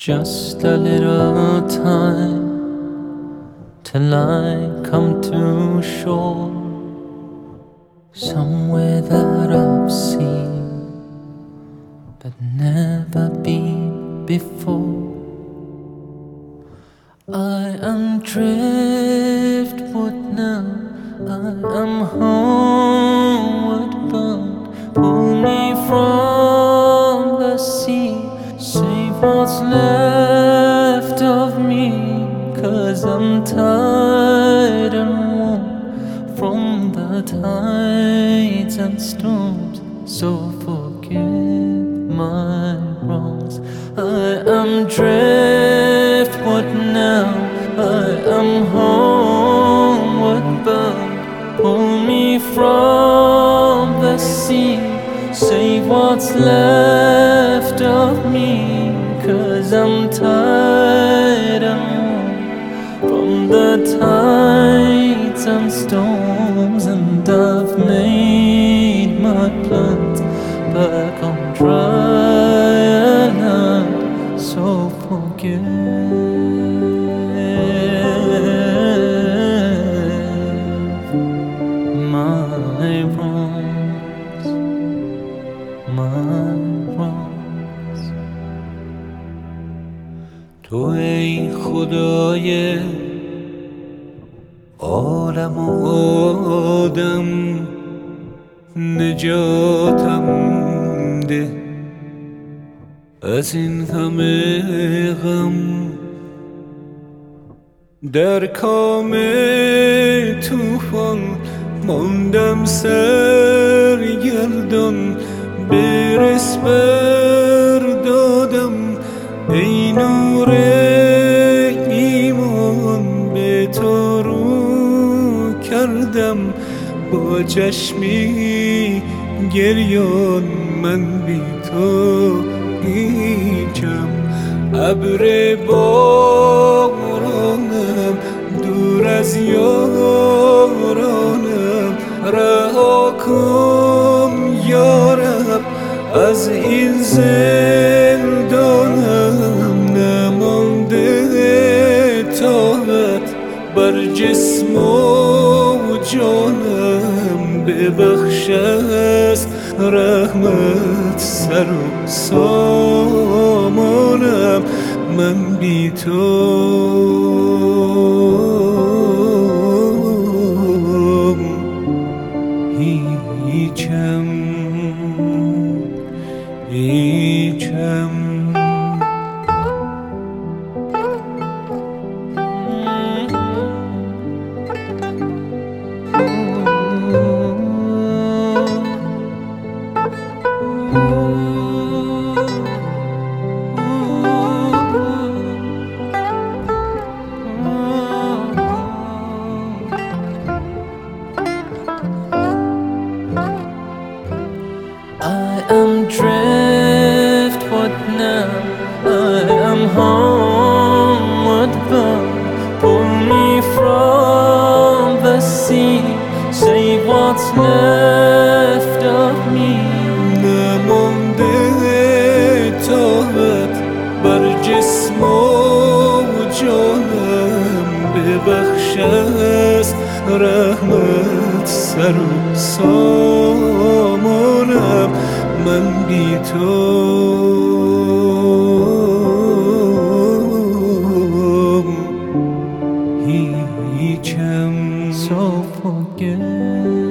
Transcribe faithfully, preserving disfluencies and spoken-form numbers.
Just a little time till I come to shore, somewhere that I've seen but never been before. I am driftwood now, I am homeward bound. Pull me from the sea, save what's left of me, 'cause I'm tired and worn from the tides and storms. So forgive my wrongs. I am driftwood now, I am homeward bound. Pull me from the sea, save what's left of me, 'cause I'm tired and worn from the tides and storms. And I've made my plans back on dry land. So forgive my wrongs, my wrongs. تو ای خدای عالم و آدم، نجاتم ده از این همه غم. در کام طوفان ماندم سرگردان، برس بردادم ای نور ایمان. به تو رو کردم با چشمی گریان، من بی تو هیچم. ابر بارانم دور از یارانم، رها کن یارب از این زندانم. نمانده طاقت بر جسم و جانم، ببخش از رحمت سر و سامانم. من بی تو هیچم، هیچم. I am driftwood now, I am homeward bound. Pull me from the sea, save what's left of me. نمانده طاقت بر جسم و جانم، ببخش از رحمت سر و سامانم. من بی تو هیچم. So forgive